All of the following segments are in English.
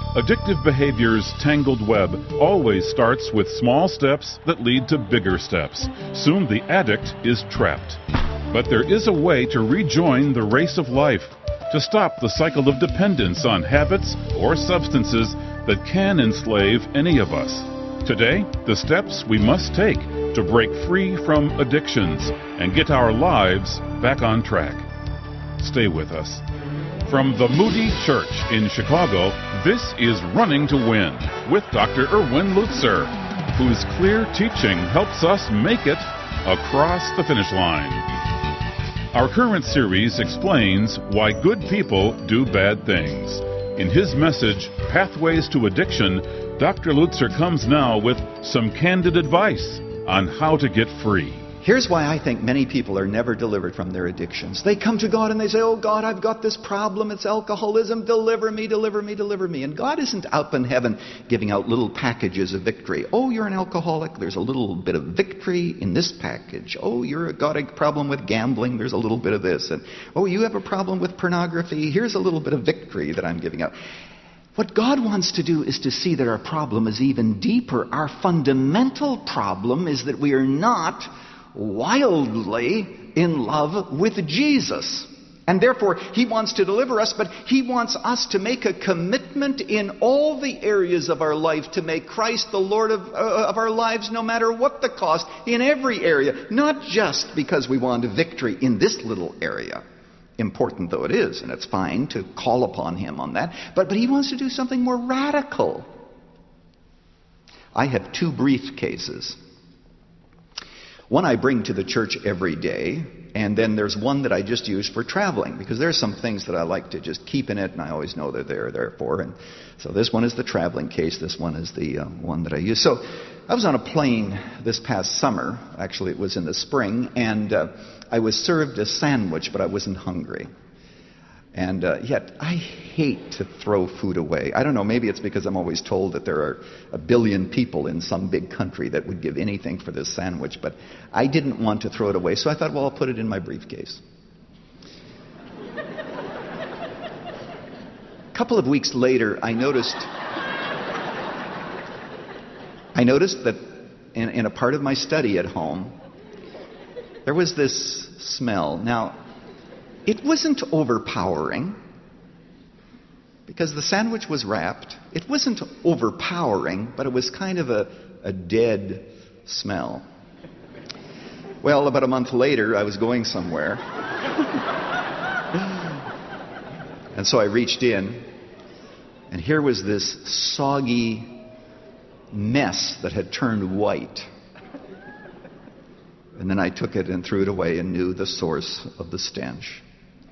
Addictive behavior's tangled web always starts with small steps that lead to bigger steps. Soon the addict is trapped. But there is a way to rejoin the race of life, to stop the cycle of dependence on habits or substances that can enslave any of us. Today, the steps we must take to break free from addictions and get our lives back on track. Stay with us. From the Moody Church in Chicago, this is Running to Win with Dr. Erwin Lutzer, whose clear teaching helps us make it across the finish line. Our current series explains why good people do bad things. In his message, Pathways to Addiction, Dr. Lutzer comes now with some candid advice on how to get free. Here's why I think many people are never delivered from their addictions. They come to God and they say, "Oh God, I've got this problem. It's alcoholism. Deliver me, deliver me, deliver me." And God isn't up in heaven giving out little packages of victory. "Oh, you're an alcoholic. There's a little bit of victory in this package. Oh, you've got a problem with gambling. There's a little bit of this. And oh, you have a problem with pornography. Here's a little bit of victory that I'm giving out." What God wants to do is to see that our problem is even deeper. Our fundamental problem is that we are not wildly in love with Jesus. And therefore, He wants to deliver us, but He wants us to make a commitment in all the areas of our life to make Christ the Lord of our lives, no matter what the cost, in every area. Not just because we want victory in this little area, important though it is, and it's fine to call upon Him on that, but He wants to do something more radical. I have two briefcases. One I bring to the church every day, and then there's one that I just use for traveling, because there's some things that I like to just keep in it, and I always know they're there for. And so this one is the traveling case. This one is the one that I use. So I was on a plane this past summer. Actually, it was in the spring, and I was served a sandwich, but I wasn't hungry. And yet, I hate to throw food away. I don't know, maybe it's because I'm always told that there are 1 billion people in some big country that would give anything for this sandwich, but I didn't want to throw it away, so I thought, well, I'll put it in my briefcase. A couple of weeks later, I noticed that in a part of my study at home, there was this smell. Now, it wasn't overpowering, because the sandwich was wrapped. It wasn't overpowering, but it was kind of a dead smell. Well, about a month later, I was going somewhere. And so I reached in, and here was this soggy mess that had turned white. And then I took it and threw it away and knew the source of the stench.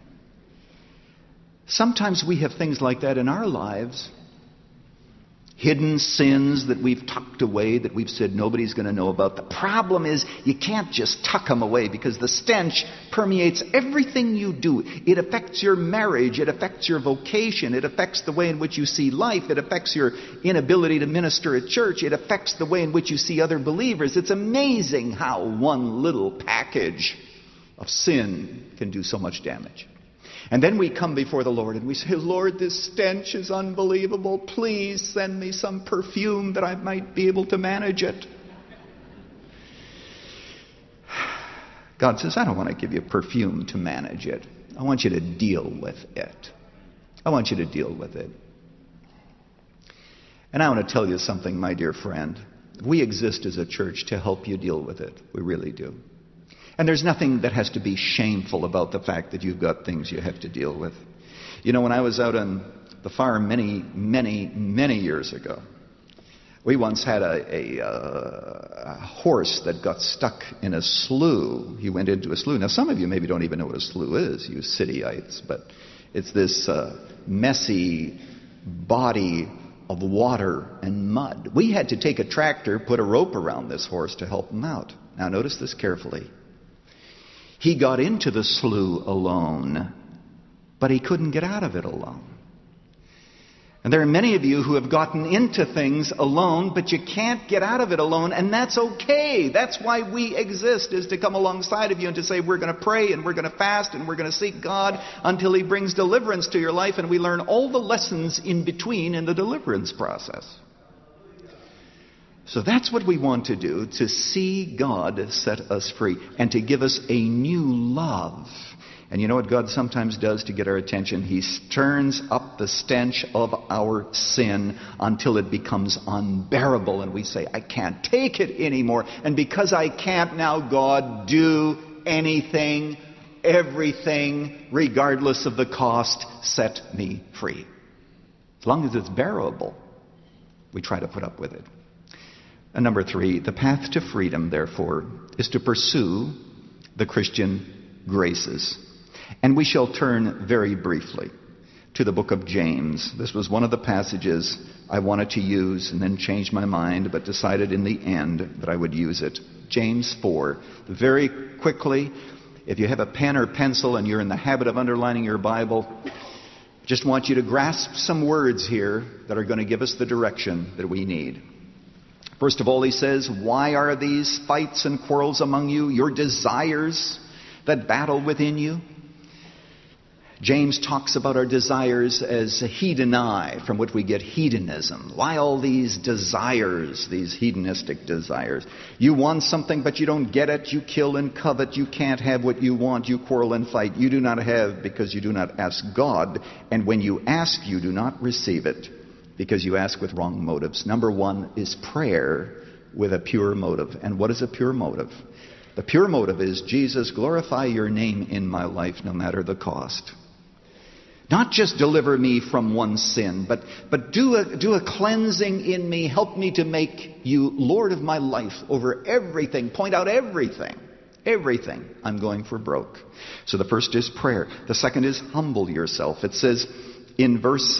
Sometimes we have things like that in our lives. Hidden sins that we've tucked away, that we've said nobody's going to know about. The problem is you can't just tuck them away, because the stench permeates everything you do. It affects your marriage. It affects your vocation. It affects the way in which you see life. It affects your inability to minister at church. It affects the way in which you see other believers. It's amazing how one little package of sin can do so much damage. And then we come before the Lord and we say, "Lord, this stench is unbelievable. Please send me some perfume that I might be able to manage it." God says, "I don't want to give you perfume to manage it. I want you to deal with it. I want you to deal with it." And I want to tell you something, my dear friend. We exist as a church to help you deal with it. We really do. And there's nothing that has to be shameful about the fact that you've got things you have to deal with. You know, when I was out on the farm many years ago, we once had a horse that got stuck in a slough. He went into a slough. Now, some of you maybe don't even know what a slough is, you cityites, but it's this messy body of water and mud. We had to take a tractor, put a rope around this horse to help him out. Now, notice this carefully. He got into the slough alone, but he couldn't get out of it alone. And there are many of you who have gotten into things alone, but you can't get out of it alone, and that's okay. That's why we exist, is to come alongside of you and to say we're going to pray and we're going to fast and we're going to seek God until He brings deliverance to your life, and we learn all the lessons in between in the deliverance process. So that's what we want to do, to see God set us free and to give us a new love. And you know what God sometimes does to get our attention? He turns up the stench of our sin until it becomes unbearable. And we say, I can't take it anymore. And because I can't now, God, do anything, everything, regardless of the cost, set me free. As long as it's bearable, we try to put up with it. And number 3, the path to freedom, therefore, is to pursue the Christian graces. And we shall turn very briefly to the book of James. This was one of the passages I wanted to use and then changed my mind, but decided in the end that I would use it. James 4. Very quickly, if you have a pen or pencil and you're in the habit of underlining your Bible, just want you to grasp some words here that are going to give us the direction that we need. First of all, he says, why are these fights and quarrels among you, your desires that battle within you? James talks about our desires as hedonai, from which we get hedonism. Why all these desires, these hedonistic desires? You want something, but you don't get it. You kill and covet. You can't have what you want. You quarrel and fight. You do not have because you do not ask God. And when you ask, you do not receive it because you ask with wrong motives. Number 1 is prayer with a pure motive. And what is a pure motive? The pure motive is, Jesus, glorify your name in my life no matter the cost. Not just deliver me from one sin, but do a cleansing in me. Help me to make you Lord of my life over everything. Point out everything. Everything. I'm going for broke. So the first is prayer. The second is humble yourself. It says in verse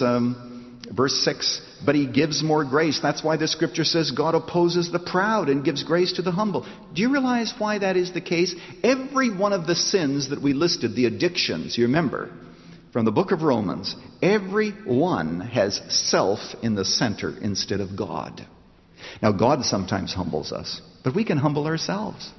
6, but He gives more grace. That's why the scripture says God opposes the proud and gives grace to the humble. Do you realize why that is the case? Every one of the sins that we listed, the addictions, you remember, from the book of Romans, every one has self in the center instead of God. Now, God sometimes humbles us, but we can humble ourselves.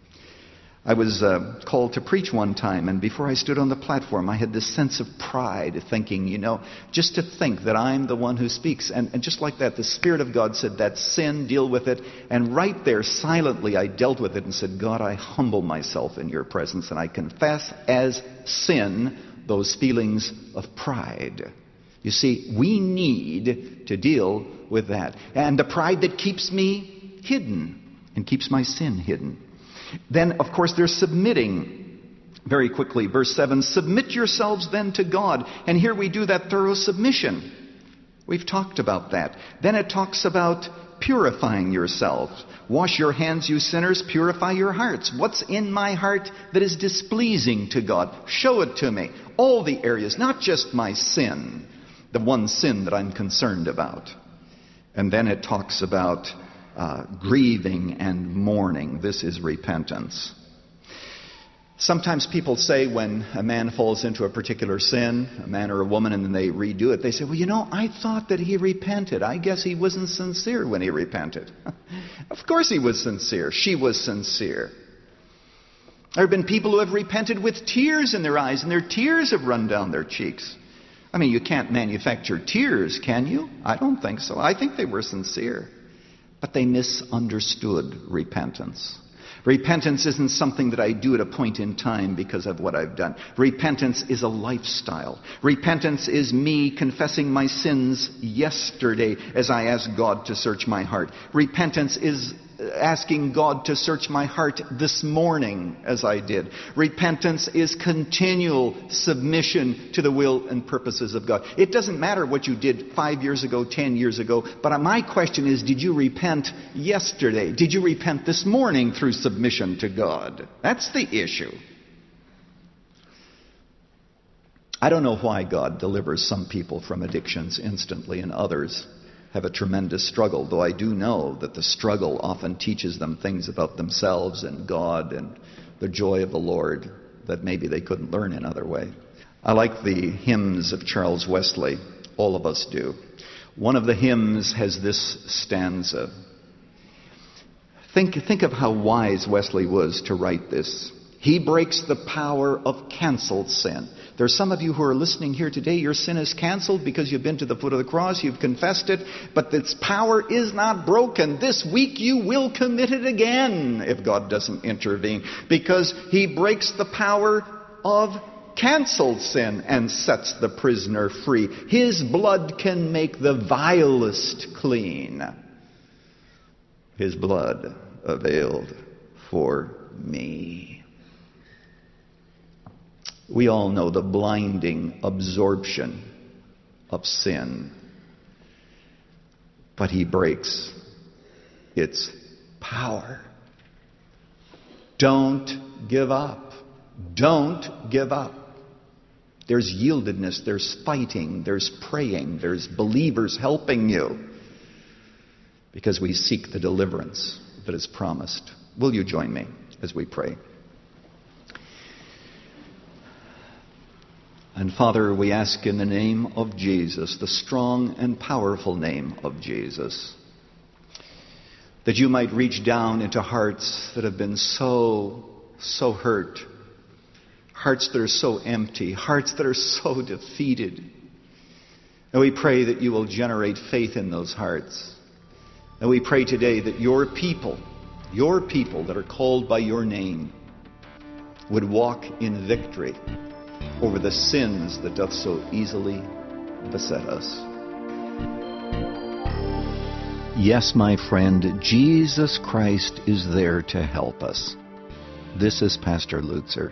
I was called to preach one time, and before I stood on the platform, I had this sense of pride, thinking, just to think that I'm the one who speaks. And just like that, the Spirit of God said, that's sin, deal with it. And right there, silently, I dealt with it and said, God, I humble myself in your presence, and I confess as sin those feelings of pride. You see, we need to deal with that. And the pride that keeps me hidden and keeps my sin hidden. Then, of course, there's submitting. Very quickly, verse 7, submit yourselves then to God. And here we do that thorough submission. We've talked about that. Then it talks about purifying yourselves. Wash your hands, you sinners. Purify your hearts. What's in my heart that is displeasing to God? Show it to me. All the areas, not just my sin, the one sin that I'm concerned about. And then it talks about grieving and mourning. This is repentance. Sometimes people say when a man falls into a particular sin, a man or a woman, and then they redo it, they say, well, I thought that he repented. I guess he wasn't sincere when he repented. Of course he was sincere. She was sincere. There have been people who have repented with tears in their eyes, and their tears have run down their cheeks. I mean, you can't manufacture tears, can you? I don't think so. I think they were sincere. But they misunderstood repentance. Repentance isn't something that I do at a point in time because of what I've done. Repentance is a lifestyle. Repentance is me confessing my sins yesterday as I ask God to search my heart. Repentance is asking God to search my heart this morning as I did. Repentance is continual submission to the will and purposes of God. It doesn't matter what you did 5 years ago, 10 years ago, but my question is, did you repent yesterday? Did you repent this morning through submission to God? That's the issue. I don't know why God delivers some people from addictions instantly and others have a tremendous struggle, though I do know that the struggle often teaches them things about themselves and God and the joy of the Lord that maybe they couldn't learn in other way. I like the hymns of Charles Wesley. All of us do. One of the hymns has this stanza. Think of how wise Wesley was to write this. He breaks the power of canceled sin. There are some of you who are listening here today, your sin is canceled because you've been to the foot of the cross, you've confessed it, but its power is not broken. This week you will commit it again if God doesn't intervene, because He breaks the power of canceled sin and sets the prisoner free. His blood can make the vilest clean. His blood availed for me. We all know the blinding absorption of sin, but He breaks its power. Don't give up. Don't give up. There's yieldedness, there's fighting, there's praying, there's believers helping you, because we seek the deliverance that is promised. Will you join me as we pray? And Father, we ask in the name of Jesus, the strong and powerful name of Jesus, that you might reach down into hearts that have been so hurt, hearts that are so empty, hearts that are so defeated. And we pray that you will generate faith in those hearts. And we pray today that your people that are called by your name, would walk in victory over the sins that doth so easily beset us. Yes, my friend, Jesus Christ is there to help us. This is Pastor Lutzer.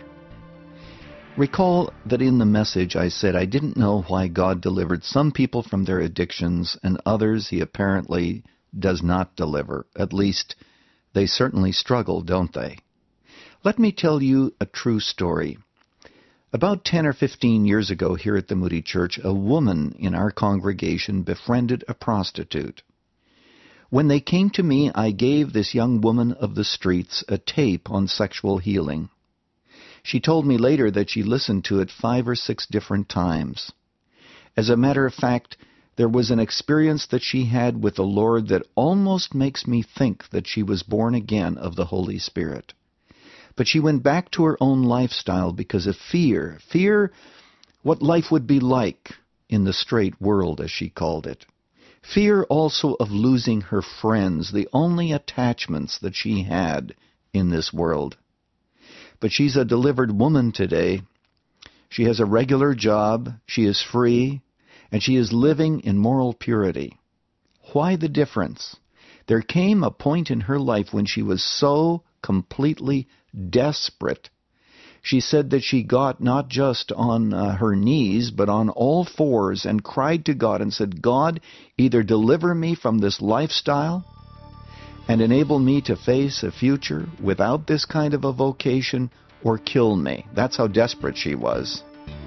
Recall that in the message I said I didn't know why God delivered some people from their addictions and others He apparently does not deliver. At least, they certainly struggle, don't they? Let me tell you a true story. About 10 or 15 years ago here at the Moody Church, a woman in our congregation befriended a prostitute. When they came to me, I gave this young woman of the streets a tape on sexual healing. She told me later that she listened to it 5 or 6 different times. As a matter of fact, there was an experience that she had with the Lord that almost makes me think that she was born again of the Holy Spirit. But she went back to her own lifestyle because of fear. Fear what life would be like in the straight world, as she called it. Fear also of losing her friends, the only attachments that she had in this world. But she's a delivered woman today. She has a regular job, she is free, and she is living in moral purity. Why the difference? There came a point in her life when she was so completely desperate. She said that she got not just on her knees, but on all fours and cried to God and said, God, either deliver me from this lifestyle and enable me to face a future without this kind of a vocation, or kill me. That's how desperate she was.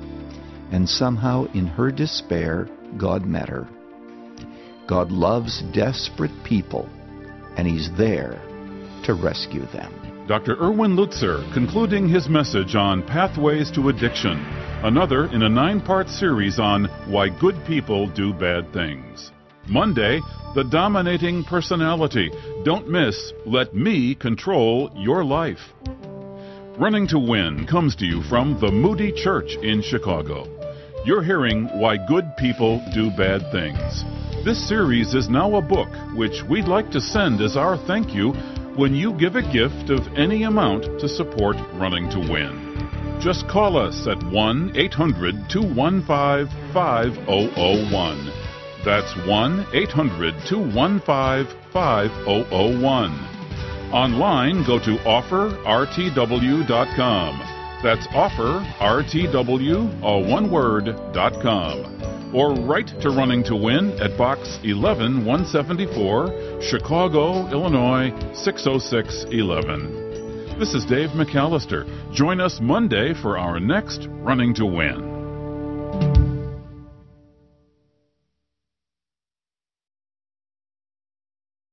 And somehow in her despair, God met her. God loves desperate people, and He's there to rescue them. Dr. Erwin Lutzer concluding his message on Pathways to Addiction, another in a 9-part series on Why Good People Do Bad Things. Monday, The Dominating Personality. Don't miss Let Me Control Your Life. Running to Win comes to you from the Moody Church in Chicago. You're hearing Why Good People Do Bad Things. This series is now a book which we'd like to send as our thank you when you give a gift of any amount to support Running to Win. Just call us at 1-800-215-5001. That's 1-800-215-5001. Online, go to offerrtw.com. That's offerrtw, all one word, .com. Or write to Running to Win at Box 11174, Chicago, Illinois 60611. This is Dave McAllister. Join us Monday for our next Running to Win.